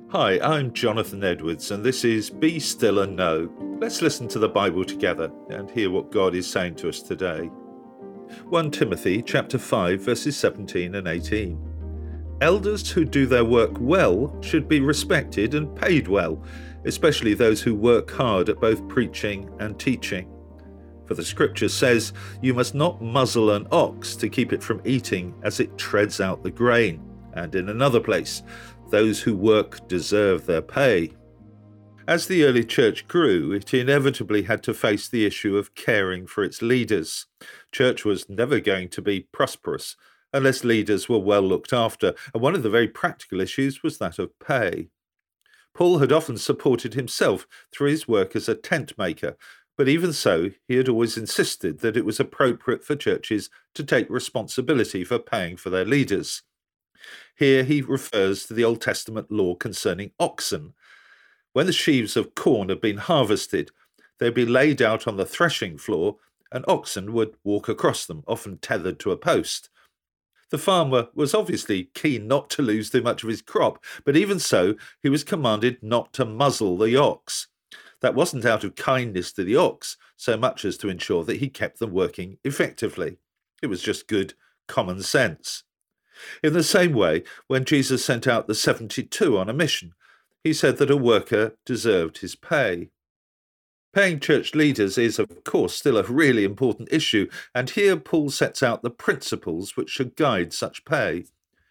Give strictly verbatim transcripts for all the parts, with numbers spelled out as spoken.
Hi, I'm Jonathan Edwards, and this is Be Still and Know. Let's listen to the Bible together and hear what God is saying to us today. First Timothy chapter five, verses seventeen and eighteen. Elders who do their work well should be respected and paid well, especially those who work hard at both preaching and teaching. For the scripture says, "You must not muzzle an ox to keep it from eating as it treads out the grain." And in another place, "Those who work deserve their pay." As the early church grew, it inevitably had to face the issue of caring for its leaders. Church was never going to be prosperous unless leaders were well looked after, and one of the very practical issues was that of pay. Paul had often supported himself through his work as a tent maker, but even so, he had always insisted that it was appropriate for churches to take responsibility for paying for their leaders. Here he refers to the Old Testament law concerning oxen. When the sheaves of corn had been harvested, they'd be laid out on the threshing floor, and oxen would walk across them, often tethered to a post. The farmer was obviously keen not to lose too much of his crop, but even so, he was commanded not to muzzle the ox. That wasn't out of kindness to the ox, so much as to ensure that he kept them working effectively. It was just good common sense. In the same way, when Jesus sent out the seventy-two on a mission, he said that a worker deserved his pay. Paying church leaders is, of course, still a really important issue, and here Paul sets out the principles which should guide such pay.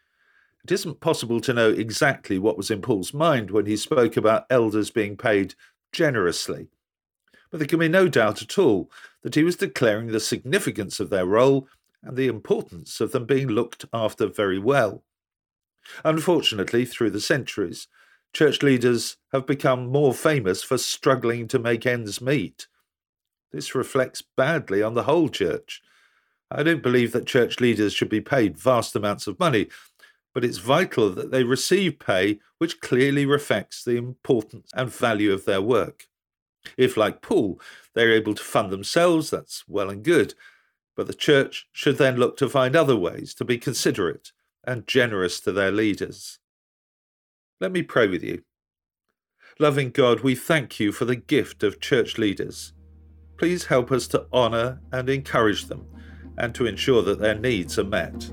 It isn't possible to know exactly what was in Paul's mind when he spoke about elders being paid generously, but there can be no doubt at all that he was declaring the significance of their role and the importance of them being looked after very well. Unfortunately, through the centuries, church leaders have become more famous for struggling to make ends meet. This reflects badly on the whole church. I don't believe that church leaders should be paid vast amounts of money, but it's vital that they receive pay which clearly reflects the importance and value of their work. If, like Paul, they're able to fund themselves, that's well and good, but the church should then look to find other ways to be considerate and generous to their leaders. Let me pray with you. Loving God, we thank you for the gift of church leaders. Please help us to honour and encourage them and to ensure that their needs are met.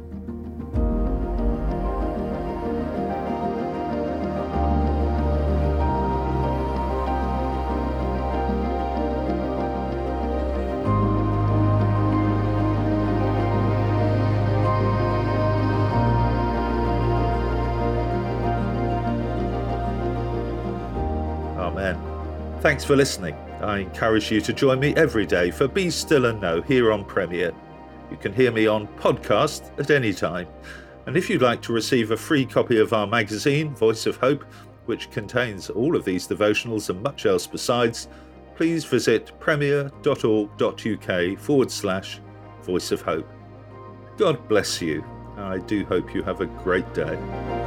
Amen. Thanks for listening. I encourage you to join me every day for Be Still and Know here on Premier. You can hear me on podcast at any time. And if you'd like to receive a free copy of our magazine, Voice of Hope, which contains all of these devotionals and much else besides, please visit premier.org.uk forward slash Voice of Hope. God bless you. I do hope you have a great day.